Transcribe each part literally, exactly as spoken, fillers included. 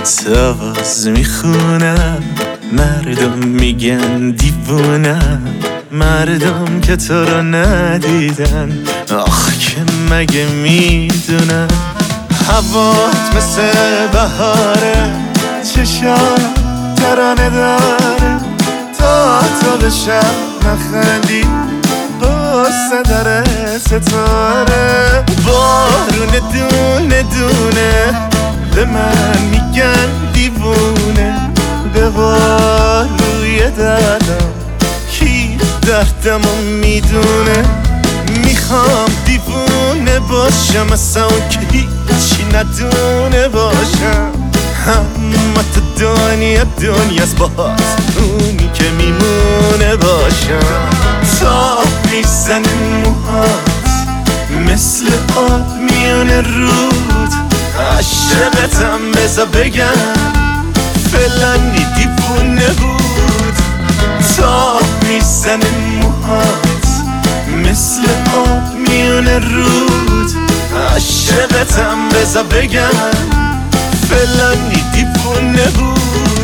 آواز میخونم، مردم میگن دیوونم، مردم که تو رو ندیدن آخ که مگه میدونن. هوات مثل بهاره، چشات ترانه داره، تا تو به شب نخندی قصه داره ستاره. بارون دونه دونه به من میگن دیوونه، به روی دردم کی دردمو میدونه. میخوام دیوونه باشم اصلا اون که هیچی ندونه باشم، اما تو دنیا دنیاست باز اونی که میمونه باشم. تا میزنه موهات مثل آب میونه رود، عشقتم بزا بگم فلانی دیوونه بود. تا میزنه موهات مثل آب میونه رود، عشقتم بزا بگم فلانی دیوونه بود.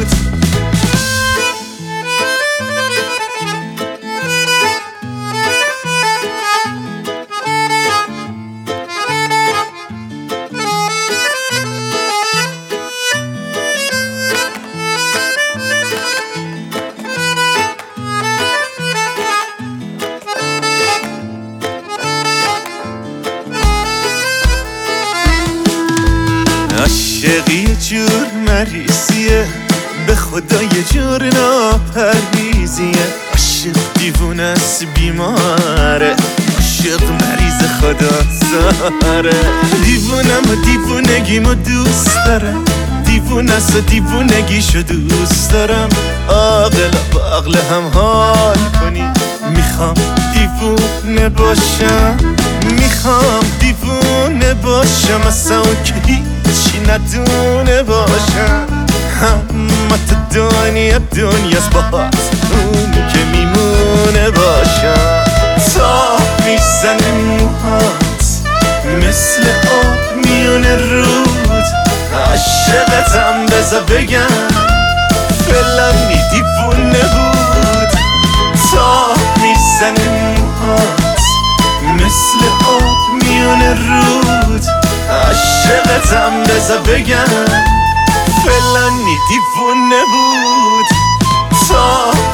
عاشقی یه جور مریضیه، به خدا یه جور ناپرهیزیه. عاشق دیوونه است بیماره، عاشق مریض خدا ساره. دیوونم و دیوونگیمو دوست دارم، دیوونه است و دیوونگیشو دوست دارم. عاقل با عقل هم حال کنی، میخوام دیوونه باشم، میخوام دیوونه باشم اصلا اون که هیچی ندونه باشم. اما تو دنیا دنیاست باز اونی که میمونه باشم. تا میزنه موهات مثل آب میونه رود، عشقتم بزا بگم فلانی دیوونه بود. تا میزنه موهات مثل آب میونه رود، عشقتم بزا بگم فلانی دیوونه بود. تا